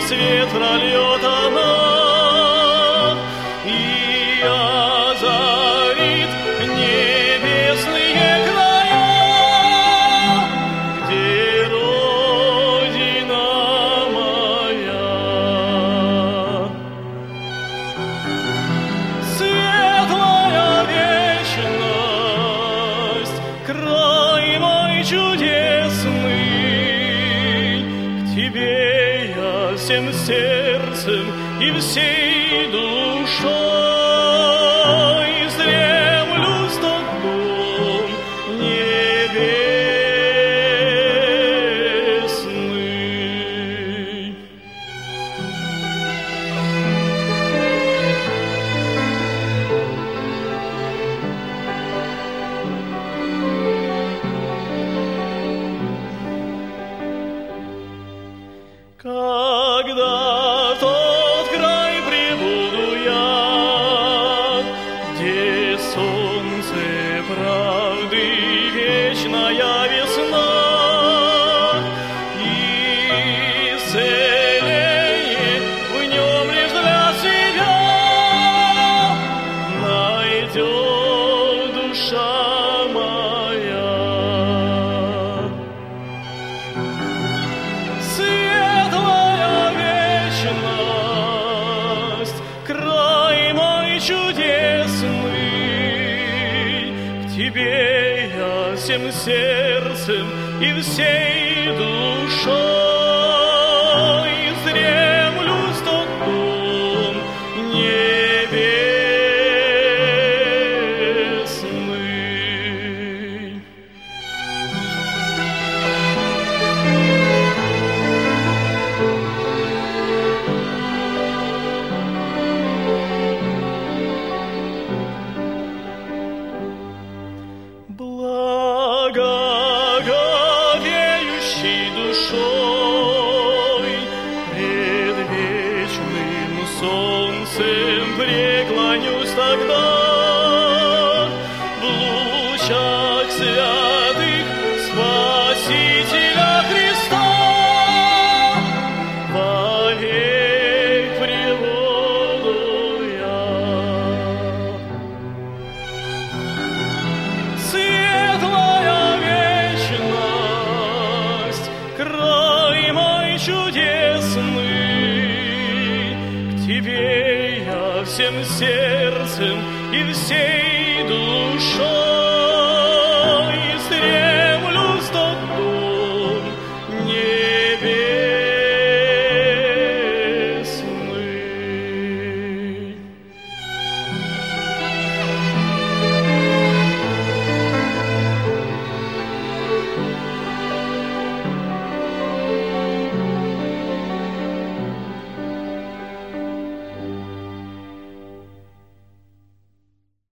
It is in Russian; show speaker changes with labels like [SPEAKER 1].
[SPEAKER 1] свет прольет она и озарит небесные края, где Родина моя. Светлая вечность, край мой чудесный, к тебе я всем сердцем и всей душой стремлюсь в тот дом небесный. Когда в тот край прибуду я, где солнце правды вечная весна и исцеление в нем лишь для себя найдет душа моя. Светлая вечность, край мой чудесный, к тебе я всем сердцем и всей душой стремлюсь в тот дом небесный. Благоговеющей душой пред вечным солнцем преклонюсь тогда в лучах святых Спасителя Христа. Вовек пребуду я. Светлая вечность, край мой чудесный, к тебе я всем сердцем и всей